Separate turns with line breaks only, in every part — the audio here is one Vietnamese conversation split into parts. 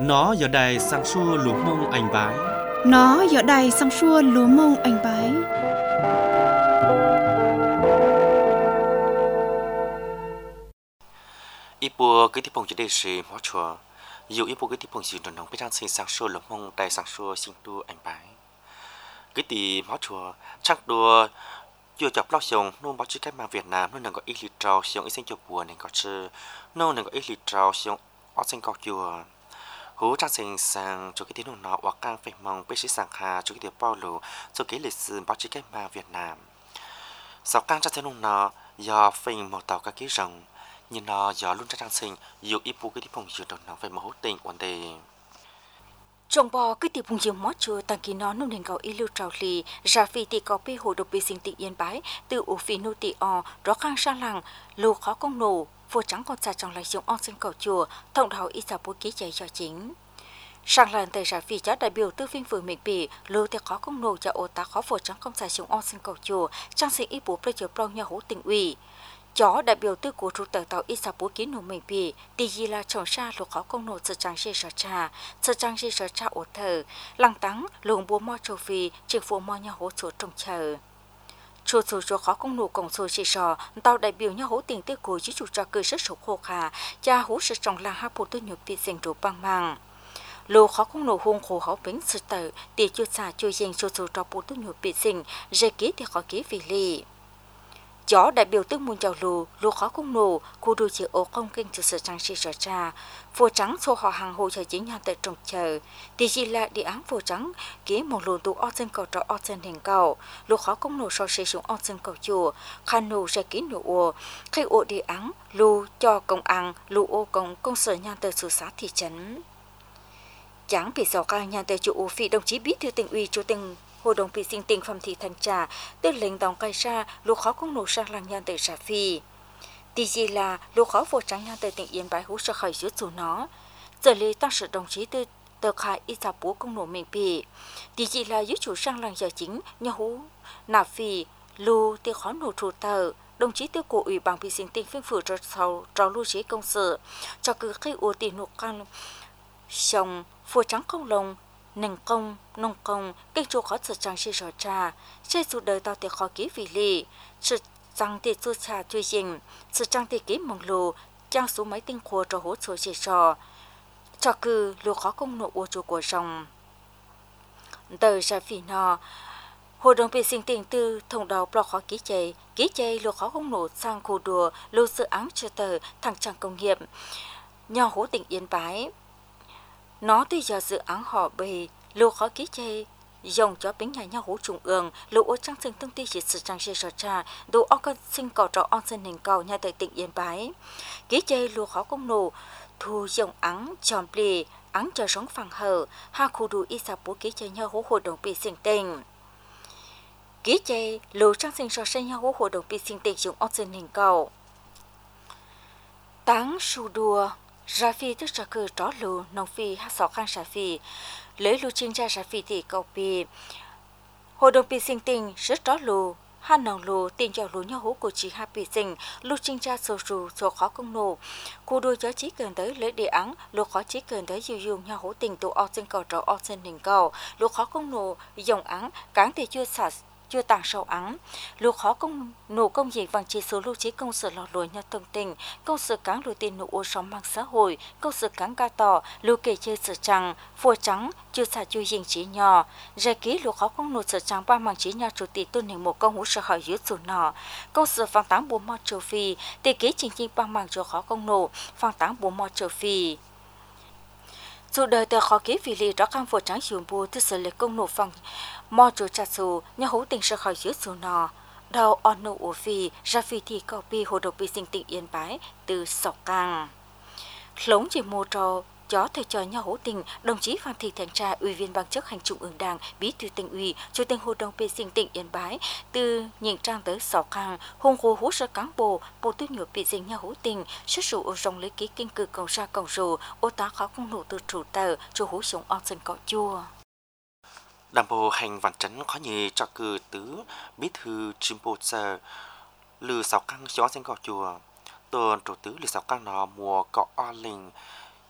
Nó giờ đây sang xua lúa mông anh bái.
Nó giờ đây sang xua lúa mông anh bái.
Ibu cái tiếp phong chỉ để gì mót chùa. Dù ibu cái tiếp phong gì đồn nông biết rằng sinh sang xua lúa mông đại sang xua sinh tu anh bái. Cái tỷ mót chùa chắc đùa chưa chọc lo xong nôn báo chí cách mạng Việt Nam nôn đừng có ít lít trâu xong ít sinh cho buồn nên có chứ nôn đừng có ít lít trâu xong ở sinh cầu chùa hú trang sinh sang cho cái tiếng nôn nọ hoặc càng phải mong bế sĩ sang hà cho cái tiếng bao lù cho cái lịch sử báo chí cách mạng Việt Nam sau càng trang sinh nôn nọ do phình một tàu các ký rồng nhưng nó do luôn trang sinh dù ít bu cái tiếng phong dự đồn nó phải một hỗ tình vấn đề
trong bò cái tiệp hùng nhiều mót chua tăng kỳ nó nông nền cầu y lưu trào lì ra phi tì có pi hồ độc bị sinh tị yên bái từ ủ phi nô tị o rõ khang sang làng lù khó công nổ vua trắng con xa trong lại dùng on sinh cầu chùa thông đạo y sa bố ký chạy cho chính sang làng tây ra phi cháu đại biểu tư phim phường miền bỉ lù thì khó công nổ cho ô tá khó vua trắng con xa dùng on sinh cầu chùa trang sinh y bố bây giờ plong nhà hữu tình ủy chó đại biểu tư của chủ tờ tàu Isabu ký nổ mình bị tỷ gì là trồng xa lục khó công nổ sự trang sĩ sở cha ở thờ lăng tắng luồng búa mo châu phi trực phụ mo nhà hỗ trợ trồng chờ chủ khó công nổ cổng số sĩ sở tàu đại biểu nhà hỗ tiền tư của chủ cho cơ sở sổ khô khả cha hỗ sự trồng là hai bộ tư nhập bị dành đủ bằng mang lô khó công nổ hung khổ khó bính sự tờ tỷ chưa xa chưa dành chủ cho bộ tư nhập bị dành dây ký thì khó ký vì lì chó đại biểu tức muôn chào lù khó công nổ khu đô chỉ ô không kinh cho sự trang sĩ sở cha phô trắng số họ hàng hộ cho chính nhà tại trồng chờ thì chỉ là địa án phô trắng ký một lô tụ dân cầu cho dân hình cầu lù khó công nổ so sử dụng dân cầu chùa khăn nổ sẽ ký nổ ô khi ô địa án lù cho công ăn lù ô công sở nhà tại sự xã thị trấn chẳng bị sầu ca nhà tại chủ phi đồng chí bí thư tỉnh ủy chủ tỉnh hội đồng bị sinh tình phẩm thị thành trà tư lệnh tổng cai sa lục khó công nổ sang làng nhan tới Sa Phi tỷ gì là lục khó vô trắng nhan tới tỉnh Yên Bái hú sợ khởi dưới dù nó giờ lý tăng sự đồng chí tư tờ khai ít sa bố công nổ mình bị tỷ gì là dưới chủ sang làng giờ chính nhà hú nạp phi lu tiêu khó nổ chủ tờ đồng chí tiêu của ủy ban bị sinh tình phiên phủ cho sau cho lưu trí công sự cho cứ khi ưu tiên nộp can sông phù trắng không lồng nông công kinh chu khó sự trang sĩ sở cha xây dựng đời tao tiệc khó ký vì lì sự trang tiệc chu cha chui dình sự trang tiệc ký mong lù trang số máy tinh khô cho hỗ trợ sĩ sở cho cứ lù khó công nộ ô chủ của rồng đời ra vì nó hội đồng bị sinh tình tư thông đạo bỏ khó ký chạy lù khó công nộ sang khu đùa lù dự án cho tờ thằng trang công nghiệp nhà hỗ tỉnh Yên Bái nó thì giờ dự án họ bề lô khó ký chơi dòng cho bánh nhà nhau hữu trung ương lô ô trang sinh thông tin chỉ sự trang sĩ sở cha đồ o con sinh cầu trọ on sinh hình cầu nhà tại tỉnh Yên Bái ký chơi lô khó công nổ thu dòng ắng tròn plì ắng cho sống phẳng hở hai khu đủ y sạp bố ký chơi nhau hữu hội đồng bị sinh tình ký chơi lô trang sinh sở sinh nhau hữu hội đồng bị sinh tình dùng on sinh hình cầu táng su đùa ra phi tức là cơ tró lù nông phi hát sọ khang sa phi lấy lù chuyên gia ra phi thì cầu phi hội đồng phi sinh tình rất tró lù hát nòng lù tiền cho lù nhau hú của chị hát phi sinh lù chuyên gia sổ rù sổ khó công nổ cô đôi chó chí cần tới lấy địa án lù khó chí cần tới dù dùng nhau hú tình tụ o sinh cầu trọ o sinh hình cầu lù khó công nổ dòng án cán thì chưa tàng sâu ắng lục khó công nổ công dịch bằng chỉ số lưu trí công sự lọt lùi nhà thông tình công sự cán lùi tiền nổ ô sống mạng xã hội công sự cán ca tỏ lưu kể chơi sự trắng phùa trắng chưa xả chui dình trí nhỏ giải ký lục khó công nổ sự trắng ba mạng trí nhỏ chủ tịch tôn hình một công hữu sở hỏi dưới dù nọ công sự phang táng bố mò châu phi tỷ ký trình ba mạng cho khó công nổ phang táng bố mò châu phi dù đời tờ khó ký vì lý đó khang phùa trắng dùng bùa thứ sự lệ công nổ phang mò chỗ chặt xù nhà hữu tình sẽ khỏi dưới dù nọ đầu on nụ ổ phi ra phi thì có pi hồ độc bị sinh tình Yên Bái từ sọc càng lống chỉ mô trò chó thầy trò nhà hữu tình đồng chí Phan Thị Thành Trà ủy viên ban chấp hành trung ương đảng bí thư tỉnh ủy chủ tịch hội đồng bị sinh tình Yên Bái từ những trang tới sọc càng hùng hồ hú sơ cán bộ tư nhựa bị sinh nhà hữu tình xuất sụ ở dòng lấy ký kinh cử cầu ra cầu rù ô tá khó không nụ từ chủ tờ cho hú sống on sân cọ chua
đàm bộ hành văn trấn khó nhì cho cử tứ bí thư chim bộ sơ lư sáu căng gió xanh cỏ chùa tuần chủ tứ lư sáu căng nó mùa cọ o linh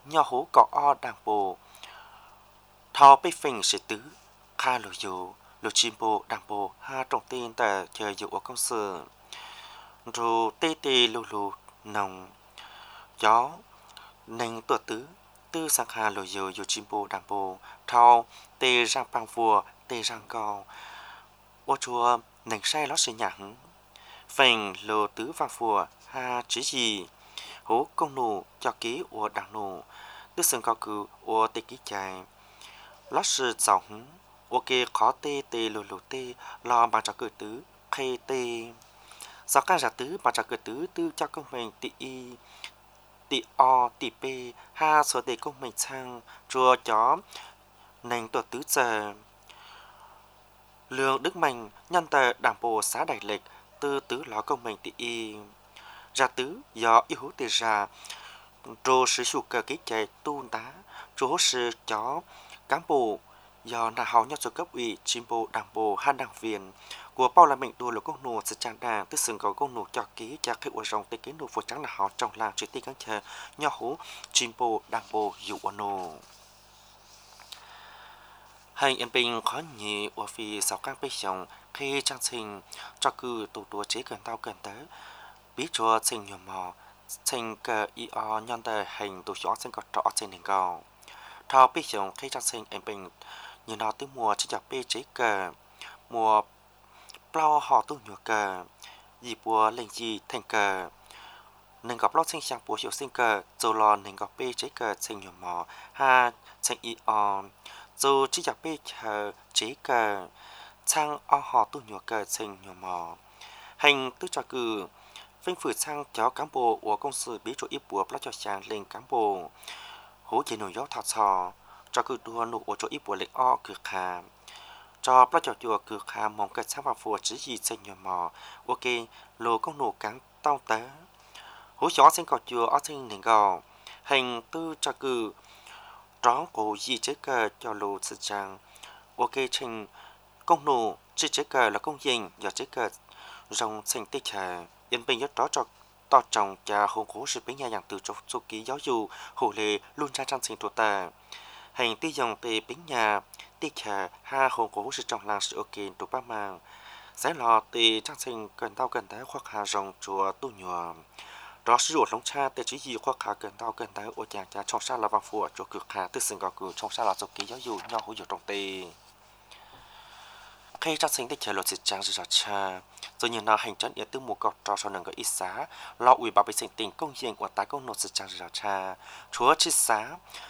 nhỏ hú cọ o đàng bộ thao bê phình sẽ tứ kha lù dù lù chim bộ đàng bộ ha trọng tin tại chờ dụ ở công sự rồi tê tê lù lù nồng gió nành tuột tứ tư sang hà lù dù chim bộ đàng bộ thao tê răng băng vua tê răng gò ô chùa nành say lót sinh nhẳng phình lù tứ vang phùa ha chỉ gì hú công nụ cho ký ô đàng nụ tư sừng cao cử ô tê ký chạy lót sự giàu hứng ok khó tê tê lù lù tê lo bằng cho cử tứ khay tê sau các giả tứ bằng cho cử tứ tư cho công mình tị o tị p ha số tê công mình sang chùa chó nành tuột tứ giờ lương đức mạnh nhân tờ đảng bộ xã đại lịch tư tứ ló công mình tị y ra tứ do y hú tê ra trô sử dụng cờ ký chạy tu tá trô sử chó cán bộ do là hầu nhau cho cấp ủy chính bộ đảng bộ hai đảng viên của bao là mệnh đua là công nô sự trang đảng tức sừng có công nô cho ký cho khi ở trong tây kiến nô phụ trắng là họ trong làng chỉ tiên cán chờ nhau hú chính bộ đảng bộ dụ nô hay em bình khó nhị ở phía sau các bê chồng khi trang trình cho cử tụ đùa chế gần tao gần tới biết cho trình nhiều mò trình cờ y o nhân tờ hành tụ chó sinh có trọ trên đỉnh cầu thao bê chồng khi trang trình em bình như nó tới mùa chỉ chọc bê chế cờ mùa bao họ tu nhựa cờ dì bùa lên gì thành cờ nên gặp lót sinh sang bùa hiệu sinh cờ rồi lò nên gặp bê chế cờ trình nhiều mò ha trình y o dù chỉ chọc bê chờ chế cờ sang o họ tu nhựa cờ trình nhiều mò hành tư cho cử vinh phử sang cho cán bộ của công sự bí chỗ ít bùa cho chàng lên cán bộ hỗ trợ nội giáo thật sò cho cử đua nụ ở chỗ ít bùa lệnh o cực hà cho cho chùa cực hà mong cách sáng vào phùa chỉ gì sinh nhiều mò ok lô công nụ cán tao té hỗ trợ sinh cầu chùa ở sinh nền gò hành tư cho cử trón cổ gì chế cờ cho lô sự chàng ok trình công nụ chỉ chế cờ là công dình và chế cờ rong sinh tích hà yên bình nhất đó cho to trọng cha hồn cố sự bến nhà dạng từ trong số ký giáo dục hồ lệ luôn ra trang sinh thuộc tà hành ti dòng tề bến nhà ti trà ha hồn cố sự trong làng sự ok tụ ba mang sẽ lò tề trang sinh cần tao cần tới khoác hà rồng chùa tu nhòa đó sử dụng lông cha tề chỉ gì khoác hà cần tao cần tới ô chàng cha trong xa là vàng phù chùa cực hà tư sinh gò cử trong xa là số ký giáo dục nhau hữu dụng trong tề khi trang sinh ti trà luật sự trang sự cha rồi nhìn nào hành trấn ở tư mùa cọt trò sau nâng có ít xá lo ủy bảo vệ sinh tình công diện của tái công nộp sự trang rào cha chúa chít xá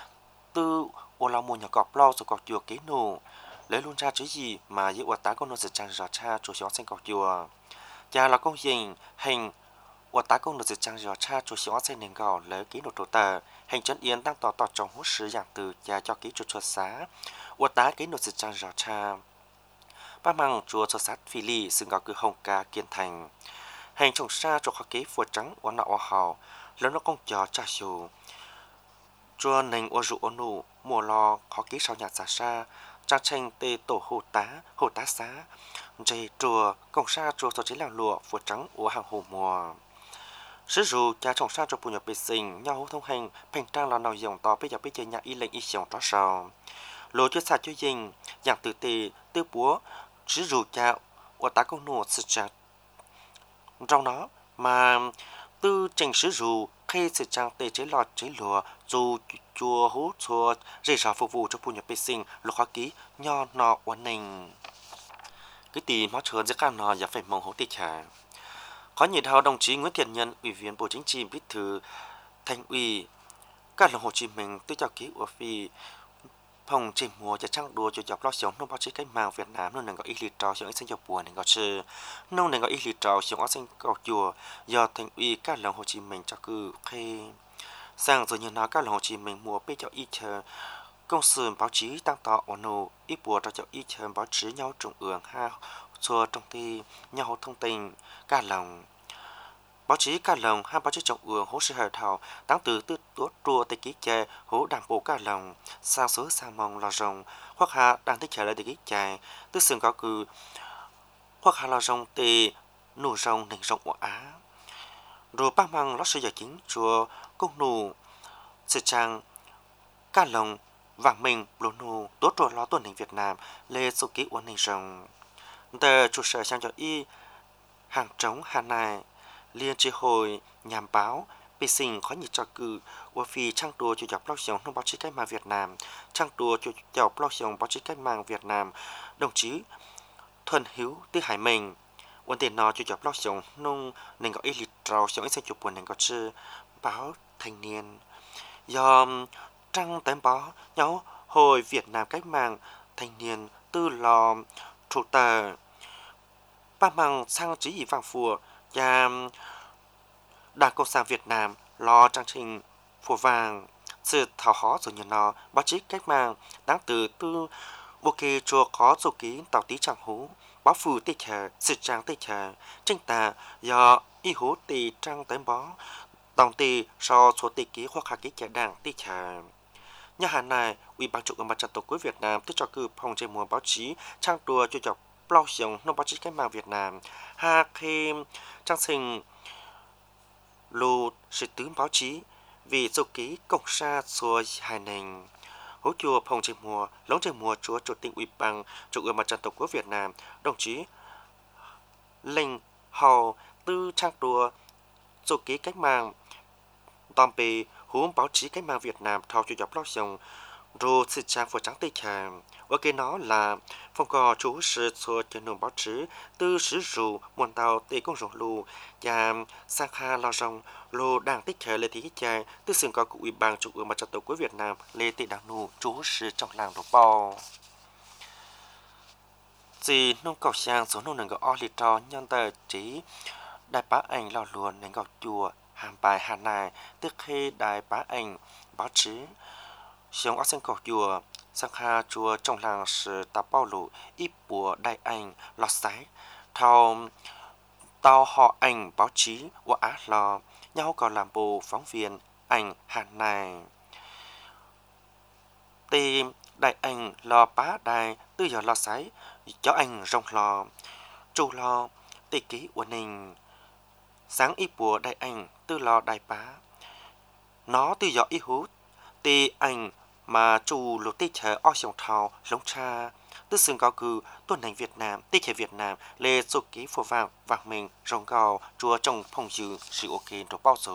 tư ô lao mùa nhà cọp lo rồi cọp chùa kế nổ lấy luôn ra chứ gì mà giữ của tái công nộp sự trang rào cha chúa xóa sinh cọp chùa cha là công diện hành của tái công nộp sự trang rào cha chúa xóa sinh nền gò lấy ký nộp đồ tờ hành trấn yên đang tỏ trong hút sứ dạng từ cha cho ký chúa xá của tái ký nộp sự trang rào cha ba mang chùa cho sát phi lì xưng gạo cử hồng ca kiên thành hành trồng xa cho khó kế phùa trắng oan nọ hào lớn nó công trò cha xù chùa nành ô rụ ô nụ mùa lo khó kế sau nhạc xa xa trang tranh tê tổ hồ tá xá dây chùa công xa chùa cho chế làm lụa phùa trắng của hàng hồ mùa sử dụng cha trồng xa cho bùn nhập bê sinh nhau thông hành phành trang là nào dòng to bây giờ bây giờ nhà y lệnh y dòng đó sao lô cho xa cho dình dạng từ tê tư búa sử dụng cha của tá công nô sự chặt trong đó mà tư trình sử dụng khi sự trang tê chế lọt chế lùa dù chùa hút chùa dễ dàng phục vụ cho phụ nhập vệ sinh lục hoa ký nho nọ quan ninh cái tỷ máu chớn giữa các nò và phải mong hỗ tị trả có nhiều thao đồng chí Nguyễn Thiện Nhân ủy viên Bộ Chính trị bí thư Thành ủy các lòng Hồ Chí Minh tôi chào ký của phi phòng trình mùa cho trang đua cho dọc lo sống nông báo chí cách mạng Việt Nam nông nền có ý lý trào xuống sinh dọc buồn nền có chữ nông nền có ý lý trào xuống sinh cầu chùa do Thành ủy các lòng Hồ Chí Minh cho cử khi sang rồi như nói các lòng Hồ Chí Minh mùa bê cho ý chờ công sự báo chí tăng tỏ ổn nụ ít bùa cho ý chờ báo chí nhau trung ương ha xua trong ty nhau thông tin các lòng báo chí cả lòng hai báo chí trọng ương hỗ sự hời thảo tăng từ tư tốt trua tây ký chè hỗ đảng bộ cả lòng sang số sang mong lò rồng hoặc hạ đang thích trả lời tây ký chè tư sừng có cử hoặc hạ lò rồng tê nụ rồng nền rồng của á rồi bác mang lót sự giải chính chùa công nụ sự trang cả lòng vàng mình lô nô tốt rồi lo tuần hình Việt Nam lê số ký uốn hình rồng tờ trụ sở sang cho y hàng trống Hà Nội liên tri hội nhằm báo bị sinh khó nhị cho cử của phi trang đua chủ dọc blog sống trong báo chí cách mạng Việt Nam trang đua chủ dọc blog sống báo chí cách mạng Việt Nam đồng chí Thuần Hiếu Tư Hải Mìnhวันtiền nó chủ dọc blog sống nông nền gọi lịch trào sống ít chụp buồn nền gọi chữ báo thanh niên do trang tém báo nhau hồi Việt Nam cách mạng thanh niên tư lò chủ tờ ba bằng sang chỉ ý vàng phùa và Đảng Cộng sản Việt Nam lo trang trình phùa vàng sự thảo khó rồi nhận nó báo chí cách mạng đáng từ tư bộ kỳ chùa khó dụ ký tàu tí chẳng hú báo phù tê chờ sự trang tê chờ tranh tà do y hú tì trang tém bó tổng tì so số tì ký hoặc hạ ký trẻ đảng tê chờ nhà hàng này ủy ban trung ương mặt trận tổ quốc Việt Nam tức cho cử phòng trên mùa báo chí trang đua cho dọc blog sống nông báo chí cách mạng Việt Nam ha khi trang sinh lù sự tướng báo chí vì dấu ký cộng sa xua hài nền hỗ chùa phòng trên mùa lóng trên mùa chúa chủ tịch ủy ban trung ương mặt trận tổ quốc Việt Nam đồng chí Lệnh Hầu Tư trang đua dấu ký cách mạng tòm bì hướng báo chí cách mạng Việt Nam thao chủ dọc blog sống rồi sự trang phổ trắng tây trà và cái nó là phong cò chú sự cho chân đường báo chí từ sử dụng nguồn tàu tây công rộng lù và sang kha lao rong lô đang tích hợp lệ thị trà từ sự có của ủy ban trung ương mặt trận tổ quốc Việt Nam lê tị đảng nù chú sự trong làng đồ bò gì nông cầu sang số nông nền gọi o lì trò nhân tờ trí đại bá ảnh lò luồn nền gọi chùa hàm bài hà nài tức khi đại bá ảnh báo chí sống ở sân cầu chùa sang kha chùa trong làng sự tàu bao lũ ít bùa đại anh lọt sái thao tàu họ ảnh báo chí của á lò nhau còn làm bộ phóng viên ảnh hà này tì đại anh lò bá đài tư giờ lọt sái cho ảnh rong lò chu lò tì ký của mình sáng ít bùa đại anh tư lò đại bá nó tư giờ ít hút tì ảnh mà chủ lục tê chờ o sòng thao lông cha tư xương cao cư tuần hành Việt Nam tê chờ Việt Nam lê dụ ký phổ vàng vàng mình rong gào chùa trong phong dư sự ok đồ bao giờ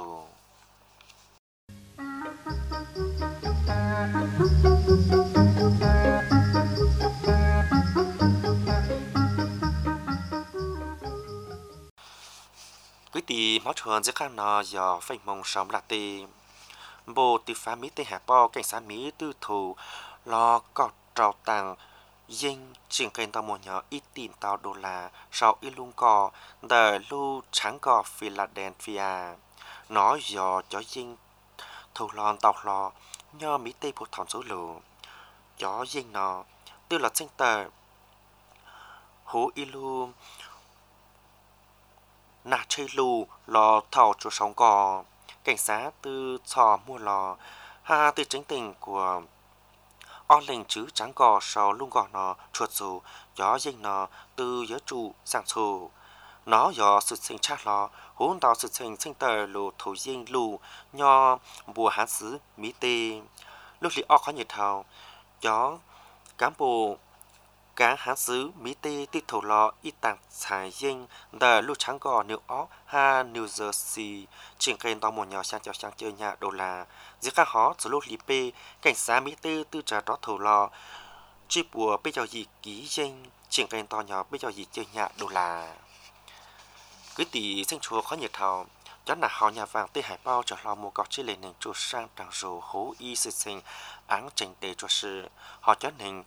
quý tỷ máu chuồn giữa khăn nò giờ phanh mông sống là tì bộ tư phá mỹ tây hạ bao cảnh sát mỹ tư thủ lo cọt trào tàng dinh triển kênh tàu một nhỏ ít tiền tàu đô la sau ít lung cò đờ lưu trắng cò Philadelphia nói dò cho dinh thủ lon tàu lò nho mỹ tây một thòng số lù cho dinh nó tư là sinh tờ hú ilu nà chơi lù lò thảo chỗ sống cò cảnh sát từ trò mua lò ha từ chính tình của o lệnh chứ trắng cò sau lung cò nó chuột dù gió dinh nó từ giới trụ sang sù nó do sự sinh chắc lò hỗn tạo sự sinh tờ lù thủ dinh lù nho bùa hán xứ mỹ tê lúc lý o khó nhiệt thầu gió cán bộ cá hán xứ mỹ tê tích thủ lò ít tàng xài dinh đờ lúc trắng cò New York ha New Jersey triển kênh tàu một nhỏ sang chơi nhà đô la giữa các họ từ lúc lý p cảnh sát mỹ tê tư trả đó thủ lò chi bùa bây giờ gì ký dinh triển kênh tàu nhỏ bây giờ gì chơi nhà đô la cứ tỷ sinh chúa khó nhiệt thầu cho là họ nhà vàng tê hải bao trở lò một cọc chi lên nền chủ sang đằng rồ hố y sự sinh áng trình tề cho sự họ cho nền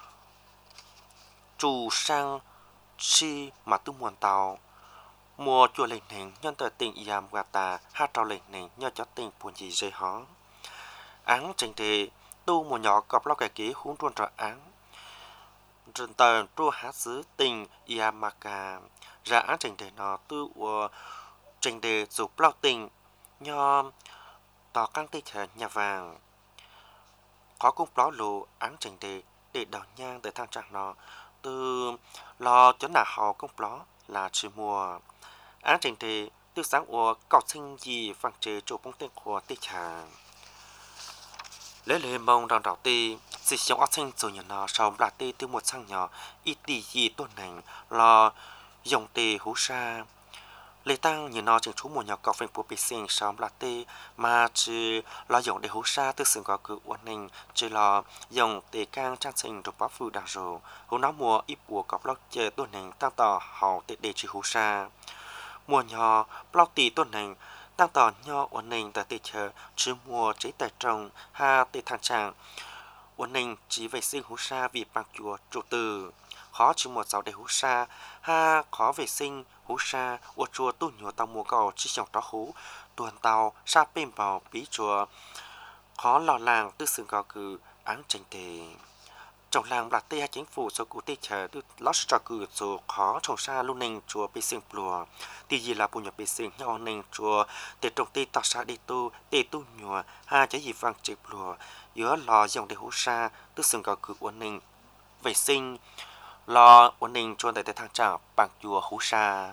chủ sang chi mà tu muôn tàu mua chùa lệnh nền nhân tờ tình yam gà ta ha trao lệnh nền nhờ cho tình buồn gì dây hó áng trình tề tu một nhỏ cọp lo cái kế húng truôn trở áng trần tờ trua há xứ tình yamaka ra áng trình tề nó tư của trình tề dù bao tình nho tỏ căng tê chờ nhà vàng có cung đó lù áng trình tề để đào nhang tới thang trạng nó từ lo cho nà họ công đó là chỉ mùa án trình thì từ sáng của cọ sinh gì vàng chế chỗ bóng tên của tê trà lễ lễ mong đòn đầu tì sự sống ở sinh rồi nó sau là tì từ một sang nhỏ ít tì gì tuần này là dòng tì hú sa lễ tăng như nó trên chú một nhỏ cọc phim của bị sinh sau là tì mà chỉ là dòng tì hú sa từ sự có cự ổn định chỉ là dòng tì cang trang sinh được bắp phụ đào rồi hú nó mua ít bùa cọc lót chơi tuần này tăng tỏ hậu tì để chỉ hú sa mùa nhỏ lót tì tuần này tăng tỏ nho ổn định tại tì chờ chứ mùa chế tài trồng ha tì thang trạng ổn định chỉ vệ sinh hú sa vì bạc chùa trụ từ khó chứ một giáo để hú sa ha khó vệ sinh hú sa ô chùa tu nhiều tàu mùa cầu chỉ trồng đó hú tuần tàu sa bên vào bí chùa khó lò làng tư sự gò cử áng tranh tề trong làng là tây chính phủ số cụ tây chờ tư lót cho cử số khó trồng sa luôn nền chùa bị sinh plùa tí gì là bùn nhập bị sinh nhau nền chùa để trồng tây tạo sa đi tu nhùa ha trái gì vàng chế plùa giữa lò dòng để hú sa tư sự gò cử ổn định vệ sinh lo ổn định cho tại thang trạng bằng chùa hú sa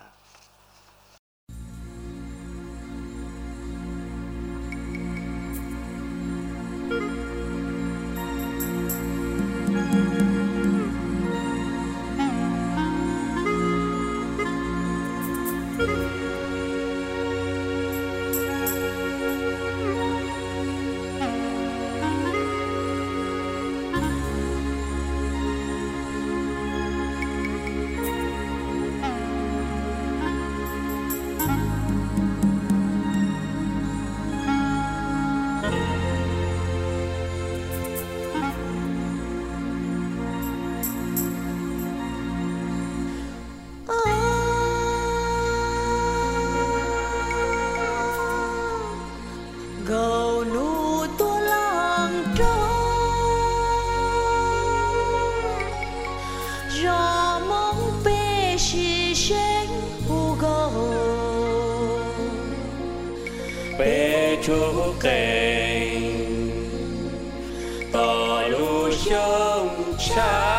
chú kênh tỏ lu sông xa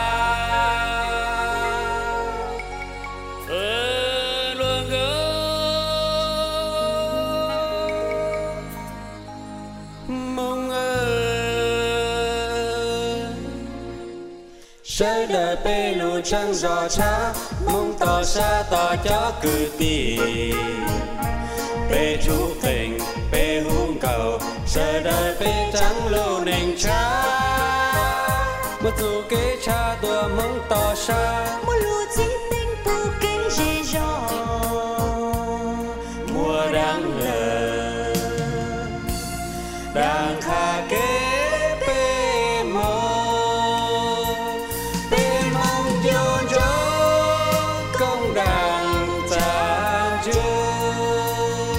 luôn mong sẽ đời bê lu trăng gió cha mong tỏ xa tỏ cho cử tì bê chú kênh bê hung cầu giờ đời bê trắng lô nền cha một dù kế cha tua mong tỏ xa
một lũ chỉ tinh tu kinh dễ dò
mùa đang lờ đang kha kế bê mong chôn gió công đàn cha chưa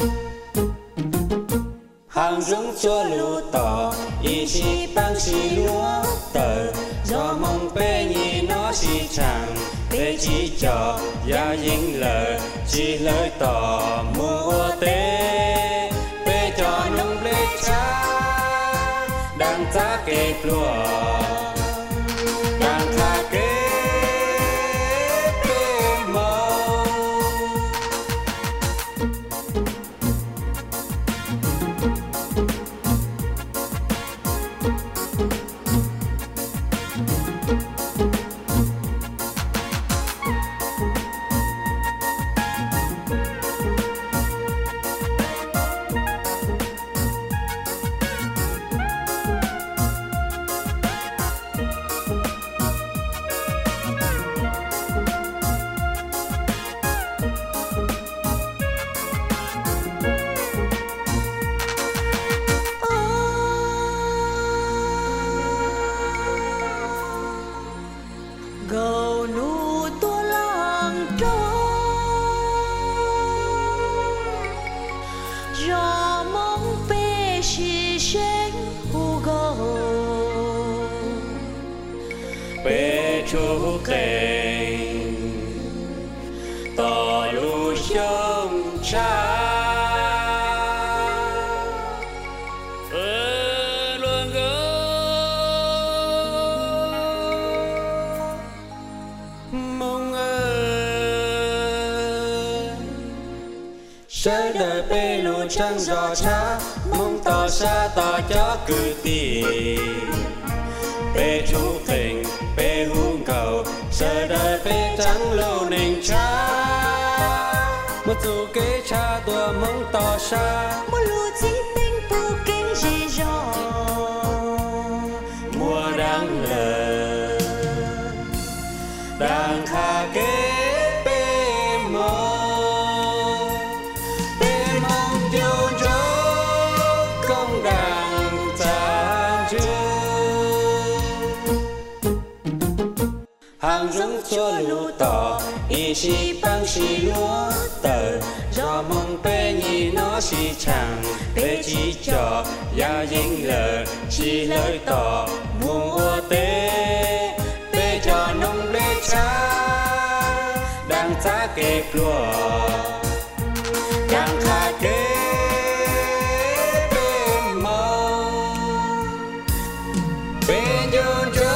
hàng dũng cho lũ tỏ ý chí bằng xì lúa tờ do mong bê nhì nó xì chẳng bê chỉ cho gia dính lờ chỉ lời tỏ mua tế bê cho nông lê cha đang giá kê lúa đang khá kế bê mong
gầu nụ tua làng trôi gió mong bê xì xanh hù gầu
bê chú kênh tỏ lũ sông cha luôn mong Sơ đời bê lù trăng gió cha mong tỏ xa tỏ cho cử tì bê chú tình bê hung cầu sơ đời bê trắng lô nền cha một dù kế cha tua mong tỏ xa
một lũ chỉ tình tu kinh gì rõ
mùa đang lờ đang kha kế hàng rung cho lũ tỏ y si băng si lúa tờ do mong bê nhì nó si chẳng bê chỉ cho ya dính lờ si lời tỏ muôn ua tế bê cho nông bê cha đang giá kê lúa đang khá kế bê mong bê nhôn cho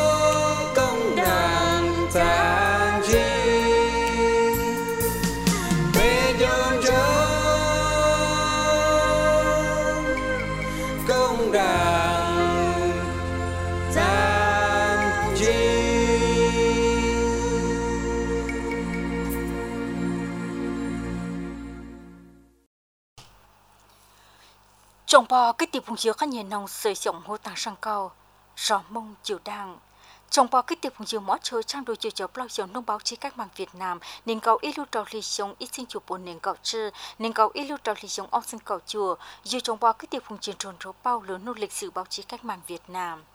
trong bò cái tiệp vùng dừa các nhà nông sử dụng hô tàng sang cầu rõ mông chiều đàng trong bò cái tiệp vùng dừa mót chơi trang đồ chiều chiều bao giờ nông báo chí các mạng Việt Nam nên cầu ít lưu trào lì sống ít sinh chùa buồn nên cầu chư nên cầu ít lưu trào lì sống ông sinh cầu chùa dù trong bò cái tiệp vùng dừa tròn rô bao lớn nô lịch sử báo chí các mạng Việt Nam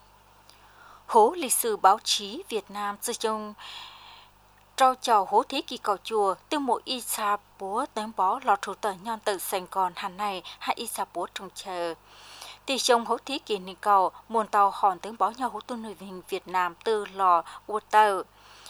hố lịch sử báo chí Việt Nam sử dụng trao chào hố thế kỷ cầu chùa từ mỗi y sa búa tém bó lọt thủ tờ nhon từ Sài Gòn Hà Này hay y sa búa trong chờ tỷ trong hố thế kỷ này cầu muôn tàu hòn tém bó nhau hố tu người hình Việt Nam từ lò u tờ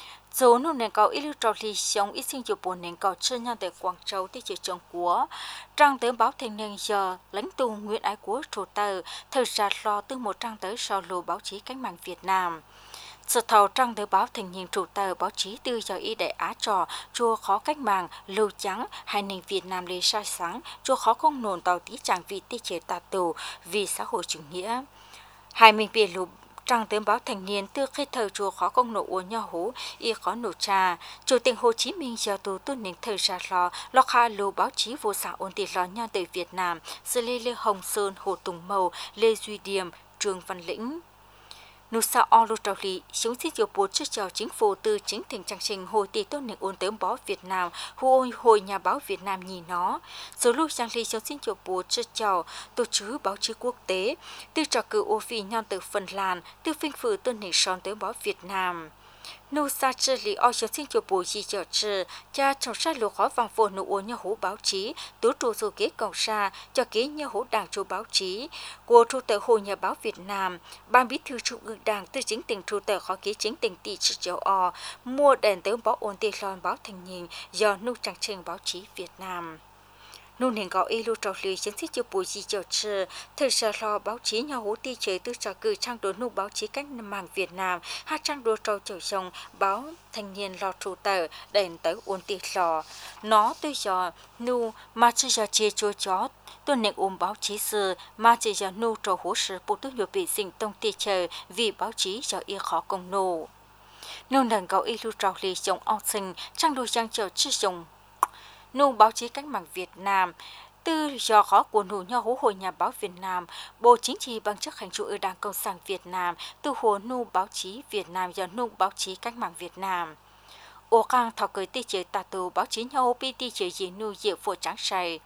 số nô nền cầu ít lưu trò lì sống ít sinh chụp buồn nền cầu chơi nhau tại Quảng Châu tí chợ trong của trang tém báo thành niên giờ lãnh tụ Nguyễn Ái Quốc thủ tờ thời gian lo từ một trang tới sau lô báo chí cách mạng Việt Nam sự thầu trang tờ báo thành niên chủ tờ báo chí từ giờ y đại Á trò chua khó cách mạng lưu trắng hai nền Việt Nam lấy sai sáng chua khó không nồn tàu tí chẳng vì tí chế tà tù vì xã hội chủ nghĩa hai mình biệt lục trang tấm báo thành niên từ khi thời chùa khó công nổ uống nhau hú y khó nổ trà chủ tịch Hồ Chí Minh giờ tù tu nính thời ra lo kha lô báo chí vô xã ổn định lo nhau từ Việt Nam xử lý Lê Hồng Sơn Hồ Tùng Mầu Lê Duy Điềm Trương Văn Lĩnh nụ sao o lô trào lý chúng xin chịu bố trước chào chính phủ từ chính thành trang trình hồi tỷ tốt nền ôn tớm báo Việt Nam hồi nhà báo Việt Nam nhìn nó số lúc trang lý chúng xin chịu bố trước chào tổ chức báo chí quốc tế từ trò cử ô phi nhon từ Phần Lan từ phinh phử tôn nền son tớm báo Việt Nam nụ sa chư lý o chúng xin chịu bố gì cho chư cha trong sát lô khó vàng phổ nụ ôn nhà hú báo chí tố trụ dù kế cầu xa cho kế nhà hú đảng chủ báo chí của trụ tờ hội nhà báo Việt Nam ban bí thư trung ương đảng từ chính tỉnh trụ tờ khó kế chính tỉnh tỷ trị châu o mua đèn tớm báo ôn tê lon báo thành nhìn do nụ trang trình báo chí Việt Nam nô nền gọi y lưu trò lì chính sách cho bùi gì cho chư thời giờ lo báo chí nhà hú ti chế từ trò cử trang đồ nụ báo chí cách mạng Việt Nam hai trang đồ trò chầu chồng báo thanh niên lo trụ tờ đèn tới ôn ti lò nó từ giờ nụ mà chỉ giờ chia cho chó tôi nền báo chí sư mà chỉ giờ nụ trò hú sự bộ tư nhiều bị sinh tông ti chờ vì báo chí cho y khó công nô nô nền gọi y lưu trò lì chồng ông sinh trang đồ trang chờ chư chồng nụ báo chí cách mạng Việt Nam từ do khó của nụ nhau hú hội nhà báo Việt Nam Bộ Chính trị bằng chức hành trụ ở Đảng Cộng sản Việt Nam từ hồ nụ báo chí Việt Nam do nụ báo chí cách mạng Việt Nam ô càng thọ cởi ti chế tà tù báo chí nhau bi ti chế gì nụ diệu phổ trắng sài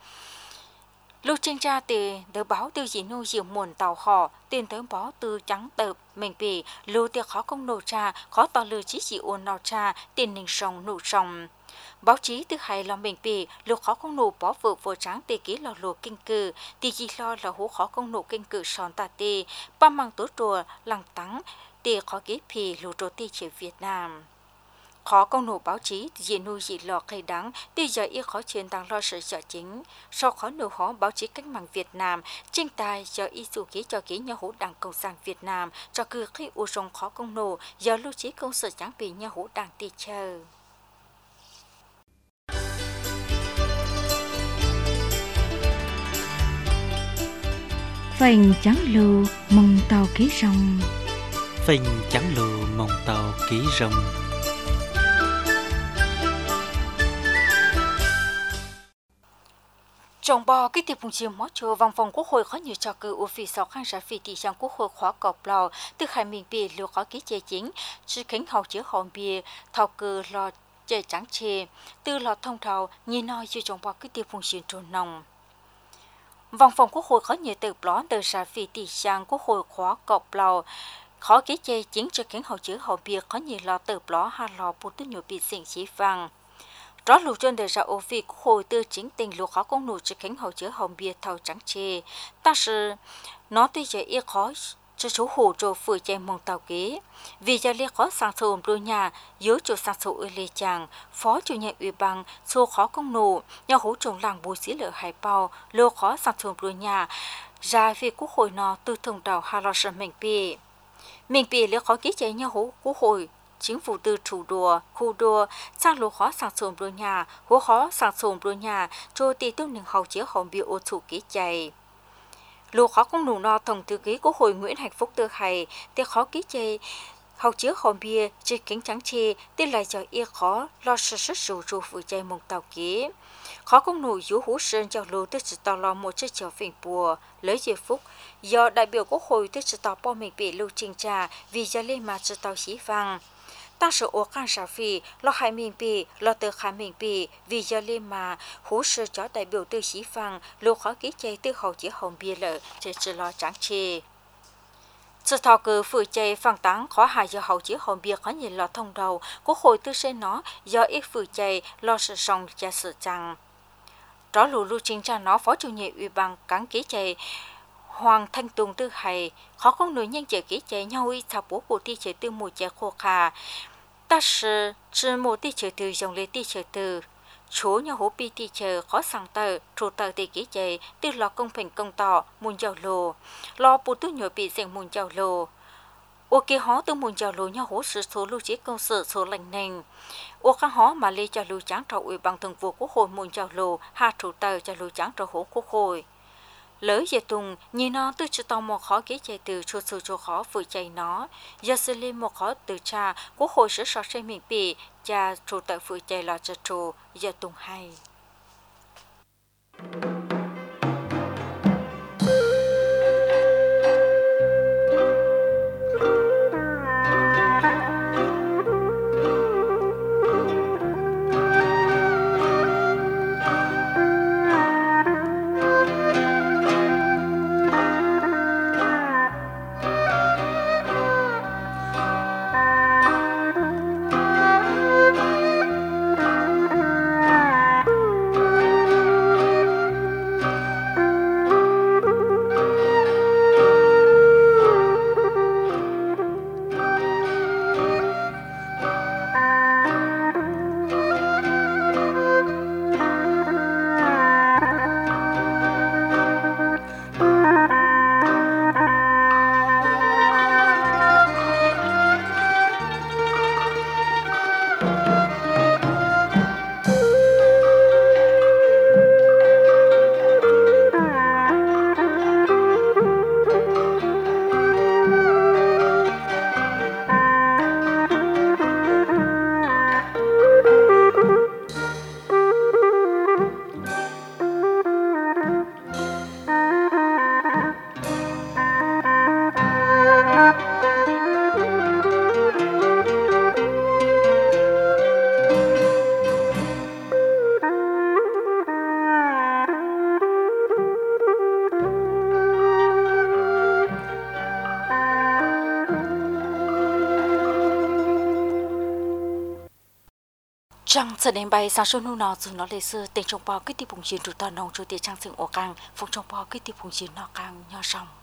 lưu tranh tra từ tờ báo từ gì nụ diệu muôn tàu họ tiền tờ báo từ trắng tờ mình bị lưu tiệc khó công nổ tra khó tỏ lừa chí dị ôn nào tra tiền ninh sòng nụ sòng báo chí từ hai lo mình bị lục khó công nổ bỏ vợ vô trắng tê ký lò lùa kinh cử tì gì lo là hú khó công nổ kinh cử sòn tà tê ba mang tố trùa lăng tắng tê khó ký phì lù trô tê chế Việt Nam khó công nổ báo chí dị nuôi dị lò cây đắng tê giờ y khó truyền tăng lo sự trợ chính sau khó nổ khó báo chí cách mạng Việt Nam tranh tài giờ y dù ký cho ký nhà hú Đảng Cộng sản Việt Nam cho cử khi u rong khó công nổ giờ lưu trí công sở trắng bị nhà hú Đảng tê chờ
phành trắng lù mong tàu ký rồng.
Phình trắng lù mong tàu ký rồng.
Trong bò cái tiệp phùng chiêm mót chùa văn phòng quốc hội có nhiều trò cử ở phía sau khán giả phi tỷ trong quốc hội khóa cọp lò từ khai miền bìa lưu có ký chế chính chỉ kính hậu chứa hồn bìa thao cử lò chế trắng chê từ lò thông thầu như nói chưa trong bò cái tiệp phùng chiêm trồn nồng. Văn phòng quốc hội có nhiều từ blog từ giả phi tỷ trong quốc hội khóa cọp lò khó ký chế chính chỉ kính hậu chứa hồn bìa có nhiều lò từ blog hà lò bút tư nhiều bị xịn chỉ vàng. Rõ lù trên đề ra ô phi quốc hội tư chính tình lù khó công nụ chỉ khánh hậu chứa hồng bia thầu trắng chê. Ta sự nó tuy chế ý khó cho chú hủ trồ phủi chạy mong tàu kế. Vì gia lý khó sang sổ đôi nhà dưới chỗ sang sổ ơi lê chàng, phó chủ nhiệm ủy ban số khó công nụ, nhau hủ trồng làng bùi xí lỡ hải bao, lô khó sang sổ đôi nhà, ra vì quốc hội nó tư thông đầu hà lò sở mình bì. Mình bì lý khó ký chế nhau hủ quốc hội. Chính phủ từ thủ đô, khu đô, sang lô khó sản xuất đô nhà, hố khó sản xuất đô nhà, cho tỷ tương nâng hậu chế hồng biểu ô thủ ký chạy. Lô khó công nụ no tổng thư ký quốc hội Nguyễn Hạnh Phúc tư hay, tế khó ký chạy, hậu chế hồng bia, chế kính trắng chê, tế lại cho y khó, lo sự sức rủ rủ phụ chạy mong tàu ký. Khó công nụ dũ hú sơn cho lô tư chỉ tỏ lo một chiếc chở phình bùa, lấy dễ phúc, do đại biểu quốc hội tư chỉ tỏ bỏ mình bị lưu trình trà vì gia lên mà chỉ tàu xí vàng. Ta sự ô khăn xã phi, lo hai mình bì, lo từ khai mình bì, vì do lên mà hú sư cho đại biểu tư sĩ phăng, lô khó ký chay tư hậu chỉ hồng bia lợ, chỉ lo trắng chê. Sự thảo cử phụ chay phăng tán khó hại do hậu chỉ hồng bia có nhìn lo thông đầu, quốc hội tư sẽ nó do ít phụ chay lo sự sống cho sự chăng. Đó lù lưu trình cho nó phó chủ nhiệm ủy ban cán ký chay, Hoàng Thanh Tùng tư hay, khó không nổi nhân chế ký chế nhau ý thảo bố bộ ti chế tư mùi chế khô khà. Ta sự chứ mô ti chế từ dòng lê ti chế từ. Chú nhau hố bi ti chế khó sang tờ, chủ tờ ti ký chế, tư lò công bình công tỏ, mùn dào lô. Lò bố tư nhồi bị dành mùn dào lô. Ô kê hó tư mùn dào lô nhau hố sự số lưu chế công sự số lành nền. Ô khá hó mà lê cho lưu tráng trò ủy bằng thường vụ quốc hội mùn dào lô, hạ chủ tờ cho lưu tráng trò hố quốc hội. Lỡ về tùng, nhìn nó tư cho tao một khó ký chạy từ chua sư cho khó vừa chạy nó. Giờ xử lý một khó từ cha, quốc hội sẽ sọ xe mình bị, cha chủ tợ vừa chạy là cho trù, giờ tùng hay. Rằng sẽ đến bay sáng sớm nô dù nó lệ xưa tình trong bao cái tiệp bùng chiến trụ tòa nông chủ tiết trang sinh ổ càng phong trong bao cái tiệp bùng chiến nó càng nhỏ ròng.